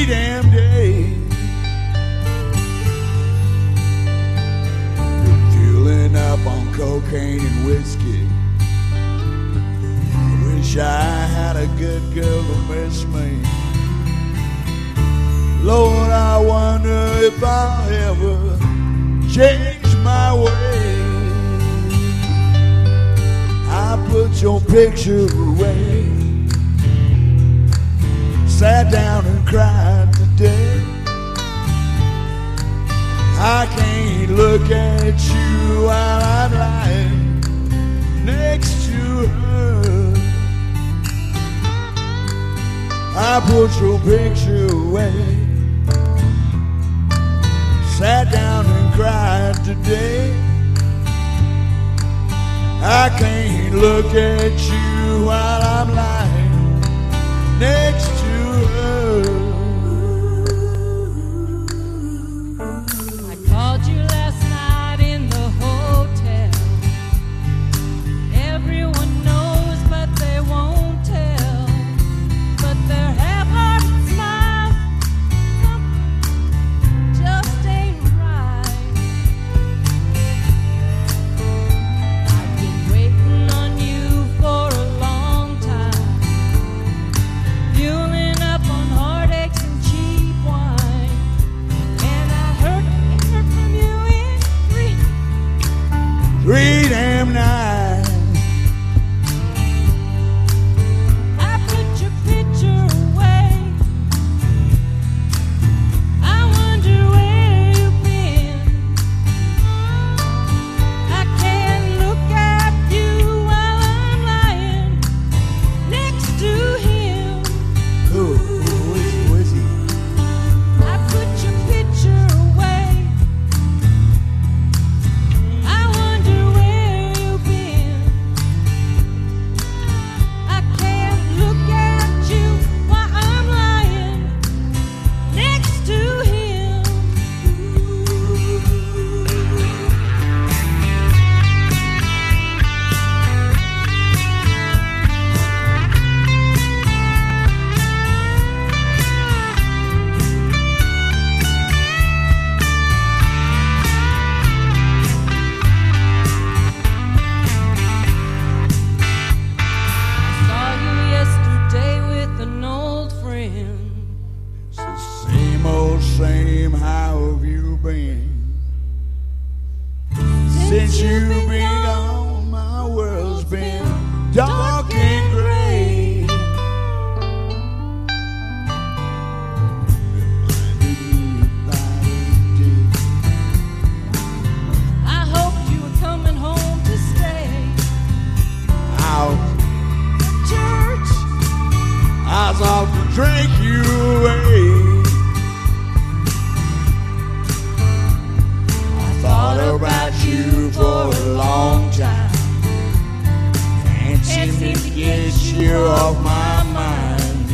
damn days. Fueling up on cocaine and whiskey. I wish I had a good girl to miss me. Lord, I wonder if I'll ever change my ways. I put your picture away, sat down and cried today. I can't look at you while I'm lying next to her. I put your picture away, sat down and cried today. I can't look at you while I'm lying next to her. I called you last night in the hotel. Everyone knows but they won't tell. But their half-hearted smile just ain't right. I've been waiting on you for a long time, fueling up on heartaches and cheap wine. And I heard from you in Three damn nights. I put your picture away. I wonder where you've been. I can't look at you while I'm lying next to him. Who is he? I put your picture away. I wonder where you've been. I can't look at you while I'm lying next to him. I saw you yesterday with an old friend. It's the same old same, how have you been? Since you've been gone, my world's been dark and gray. I hoped you were coming home to stay. Out, Church, I was off to drink you away. I thought about you for a long time. Can't seem to get you off my mind.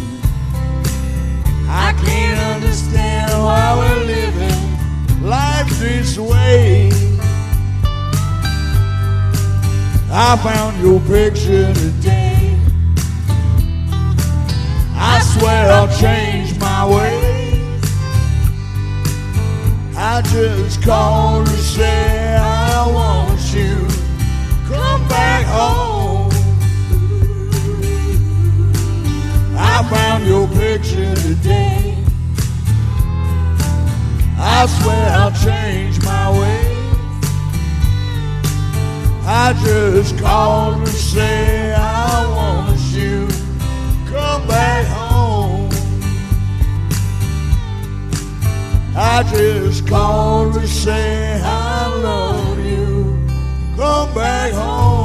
I can't understand why we're living life this way. I found your picture today. I swear I'll change my ways. I just called to say I want you. Come back home. I found your picture today. I swear I'll change my ways. I just called to say I want you. Come back home. I just called to say I love you. Come back home.